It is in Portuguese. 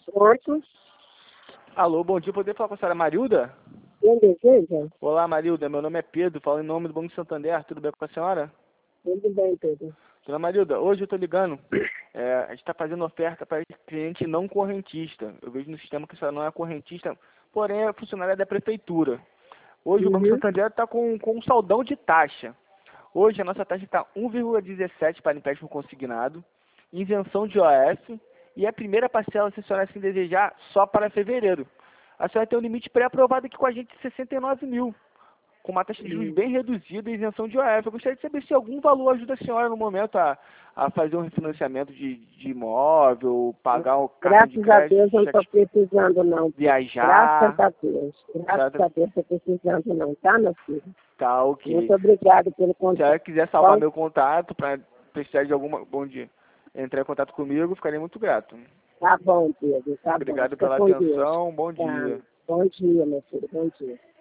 Pronto. Alô, bom dia. Poder falar com a senhora Marilda? Quem deseja? Olá, Marilda. Meu nome é Pedro. Falo em nome do Banco Santander. Tudo bem com a senhora? Tudo bem, Pedro. Dona Marilda, hoje eu estou ligando. A gente está fazendo oferta para cliente não correntista. Eu vejo no sistema que a senhora não é correntista, porém é funcionária da prefeitura. Hoje o Banco Uhum. Santander está com um saldão de taxa. Hoje a nossa taxa está 1,17 para empréstimo consignado, isenção de OF e a primeira parcela, se a senhora assim desejar, só para fevereiro. A senhora tem um limite pré-aprovado aqui com a gente de 69 mil, com uma taxa de juros bem reduzida e isenção de OF. Eu gostaria de saber se algum valor ajuda a senhora no momento a fazer um refinanciamento de imóvel, pagar o cartão de Graças a Deus crédito, eu não estou precisando, não. viajar. Graças a Deus. Graças a Deus estou precisando, não. Tá, meu filho? Tá, ok. Muito obrigado pelo Se a contato. senhora quiser salvar Bom, meu contato para precisar de alguma. Bom dia. Entrar em contato comigo, ficarei muito grato. tá bom, Pedro. Tá bom. Obrigado Fica pela com Deus. atenção. Bom Tá. dia. Bom dia, meu filho. Bom dia.